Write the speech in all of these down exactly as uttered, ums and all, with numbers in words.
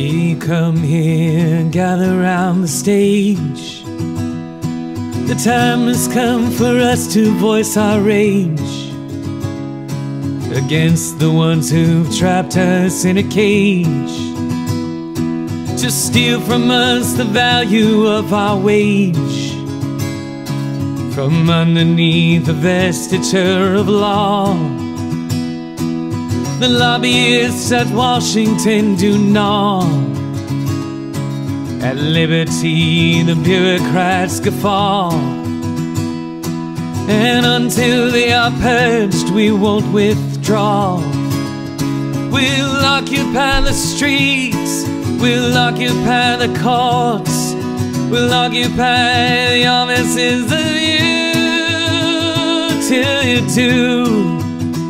We come here, gather round the stage. The time has come for us to voice our rage against the ones who've trapped us in a cage, to steal from us the value of our wage. From underneath the vestiture of law, the lobbyists at Washington do gnaw. At liberty, the bureaucrats guffaw. And until they are purged, we won't withdraw. We'll occupy the streets, we'll occupy the courts, we'll occupy the offices of you, till you do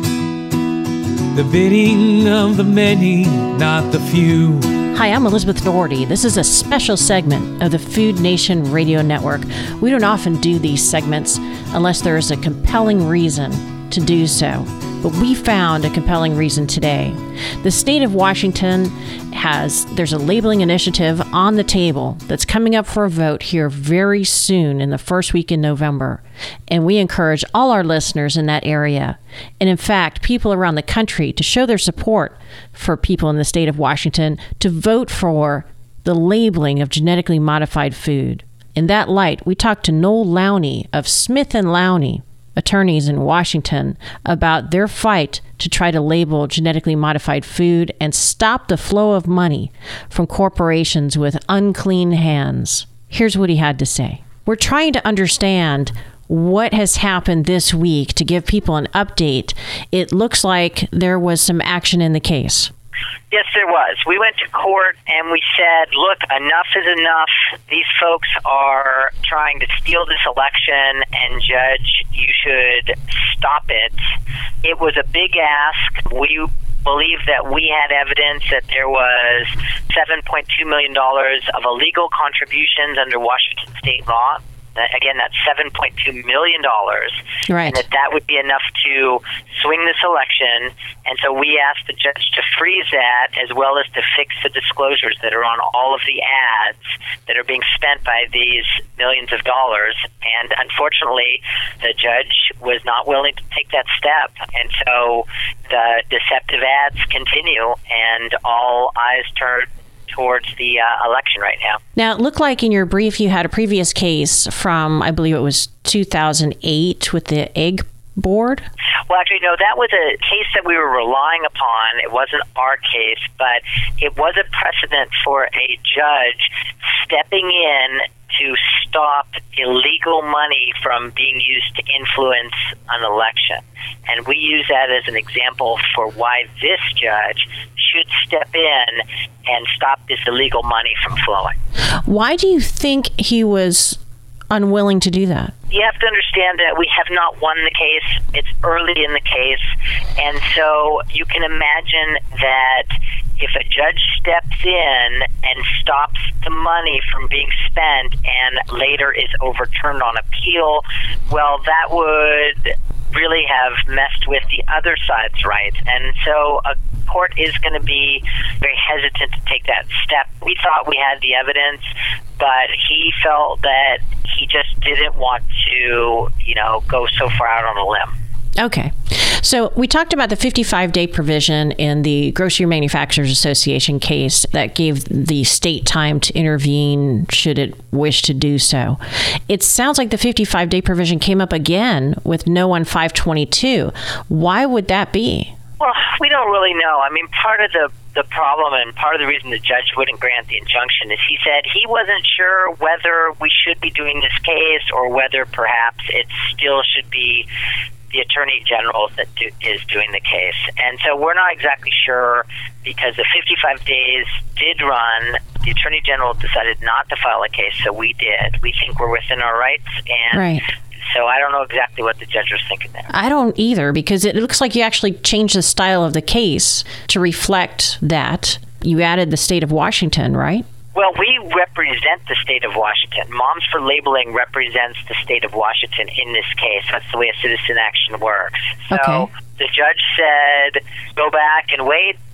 the bidding of the many, not the few. Hi, I'm Elizabeth Doherty. This is a special segment of the Food Nation Radio Network. We don't often do these segments unless there is a compelling reason to do so. But we found a compelling reason today. The state of Washington has, there's a labeling initiative on the table that's coming up for a vote here very soon in the first week in November. And we encourage all our listeners in that area, and in fact, people around the country, to show their support for people in the state of Washington to vote for the labeling of genetically modified food. In that light, we talked to Noel Lowney of Smith and Lowney, attorneys in Washington, about their fight to try to label genetically modified food and stop the flow of money from corporations with unclean hands. Here's what he had to say. We're trying to understand what has happened this week to give people an update. It looks like there was some action in the case. Yes, there was. We went to court and we said, look, enough is enough. These folks are trying to steal this election, and Judge, you should stop it. It was a big ask. We believe that we had evidence that there was seven point two million dollars of illegal contributions under Washington state law. Again, that's seven point two million dollars, right. And that that would be enough to swing this election. And so we asked the judge to freeze that, as well as to fix the disclosures that are on all of the ads that are being spent by these millions of dollars. And unfortunately, the judge was not willing to take that step. And so the deceptive ads continue, and all eyes turn towards the uh, election right now. Now, it looked like in your brief you had a previous case from, I believe it was two thousand eight with the Egg Board. Well, actually, no, that was a case that we were relying upon. It wasn't our case, but it was a precedent for a judge stepping in to stop illegal money from being used to influence an election. And we use that as an example for why this judge should step in and stop this illegal money from flowing. Why do you think he was unwilling to do that? You have to understand that we have not won the case. It's early in the case. And so you can imagine that if a judge steps in and stops the money from being spent and later is overturned on appeal, well, that would really have messed with the other side's rights. And so a court is going to be very hesitant to take that step. We thought we had the evidence, but he felt that he just didn't want to, you know, go so far out on a limb. Okay. So we talked about the fifty-five day provision in the Grocery Manufacturers Association case that gave the state time to intervene should it wish to do so. It sounds like the fifty-five day provision came up again with no on five twenty-two. Why would that be? Well, we don't really know. I mean, part of the, the problem and part of the reason the judge wouldn't grant the injunction is he said he wasn't sure whether we should be doing this case or whether perhaps it still should be the Attorney General that do, is doing the case. And so we're not exactly sure, because the fifty-five days did run. The Attorney General decided not to file a case, so we did. We think we're within our rights, and right. So I don't know exactly what the judge was thinking there. I don't either, because it looks like you actually changed the style of the case to reflect that. You added the state of Washington, right? Well, we represent the state of Washington. Moms for Labeling represents the state of Washington in this case. That's the way a citizen action works. So okay. The judge said, go back and wait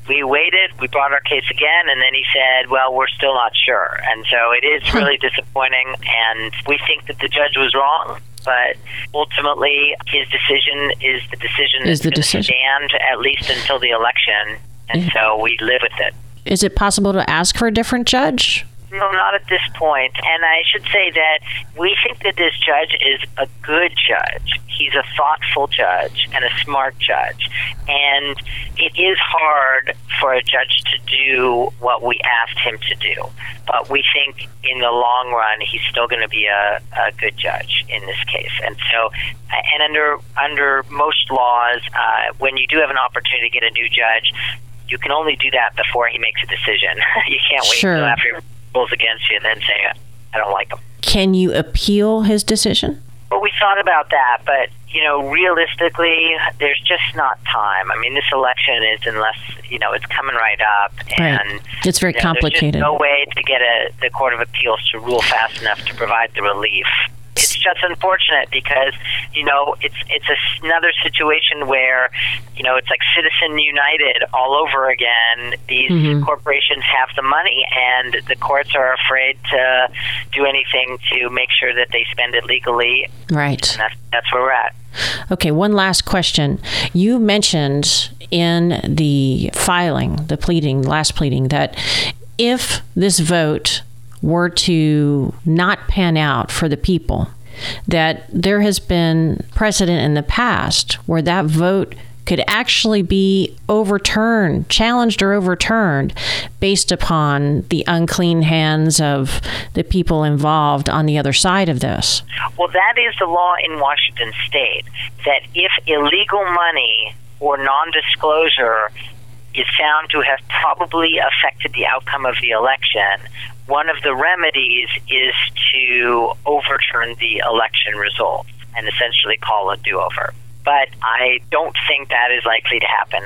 we waited, we brought our case again, and then he said, well, we're still not sure. And so it is really disappointing, and we think that the judge was wrong. But ultimately, his decision is the decision is that's the going to decision. stand at least until the election, and yeah. so we live with it. Is it possible to ask for a different judge? No, not at this point. And I should say that we think that this judge is a good judge. He's a thoughtful judge and a smart judge. And it is hard for a judge to do what we asked him to do. But we think in the long run, he's still going to be a, a good judge in this case. And so, and under under most laws, uh, when you do have an opportunity to get a new judge, you can only do that before he makes a decision. You can't wait sure. until after he rules against you and then say, I don't like him. Can you appeal his decision? Well, we thought about that, but, you know, realistically, there's just not time. I mean, this election is, unless, you know, it's coming right up. And right. It's very you know, complicated. There's just no way to get a, the Court of Appeals to rule fast enough to provide the relief. It's just unfortunate because, you know, it's it's a, another situation where, you know, it's like Citizen United all over again. These mm-hmm. corporations have the money, and the courts are afraid to do anything to make sure that they spend it legally. Right. And that's, that's where we're at. Okay, one last question. You mentioned in the filing, the pleading, last pleading, that if this vote were to not pan out for the people, that there has been precedent in the past where that vote could actually be overturned, challenged or overturned based upon the unclean hands of the people involved on the other side of this. Well, that is the law in Washington State, that if illegal money or non-disclosure is found to have probably affected the outcome of the election, one of the remedies is to overturn the election results and essentially call a do-over. But I don't think that is likely to happen.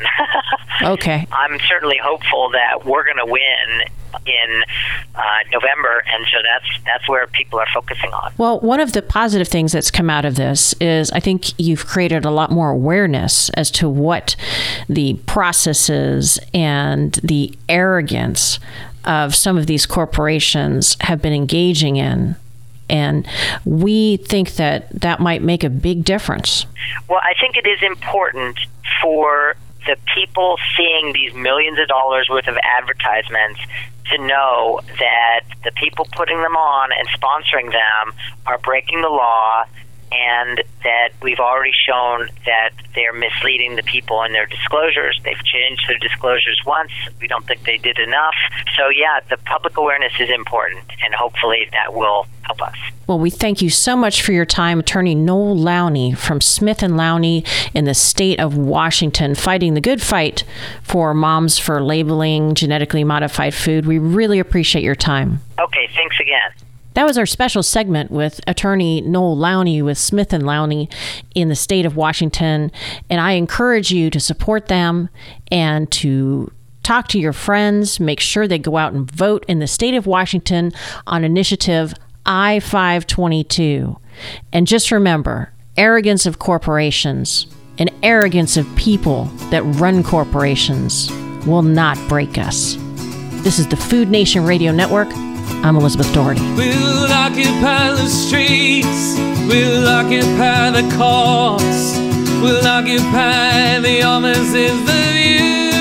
Okay. I'm certainly hopeful that we're going to win in uh, November, and so that's that's where people are focusing on. Well, one of the positive things that's come out of this is I think you've created a lot more awareness as to what the processes and the arrogance of some of these corporations have been engaging in. And we think that that might make a big difference. Well, I think it is important for the people seeing these millions of dollars worth of advertisements to know that the people putting them on and sponsoring them are breaking the law, and that we've already shown that they're misleading the people in their disclosures. They've changed their disclosures once. We don't think they did enough. So, yeah, the public awareness is important, and hopefully that will help us. Well, we thank you so much for your time, Attorney Noel Lowney from Smith and Lowney in the state of Washington, fighting the good fight for moms for labeling genetically modified food. We really appreciate your time. Okay, thanks again. That was our special segment with Attorney Noel Lowney with Smith and Lowney in the state of Washington. And I encourage you to support them and to talk to your friends. Make sure they go out and vote in the state of Washington on initiative I five twenty-two. And just remember, arrogance of corporations and arrogance of people that run corporations will not break us. This is the Food Nation Radio Network. I'm Elizabeth Doherty. We'll occupy the streets. We'll occupy the courts. We'll occupy the offices of you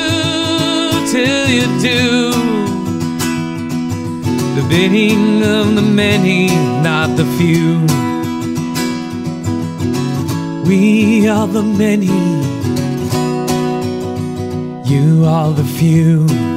till you do the bidding of the many, not the few. We are the many. You are the few.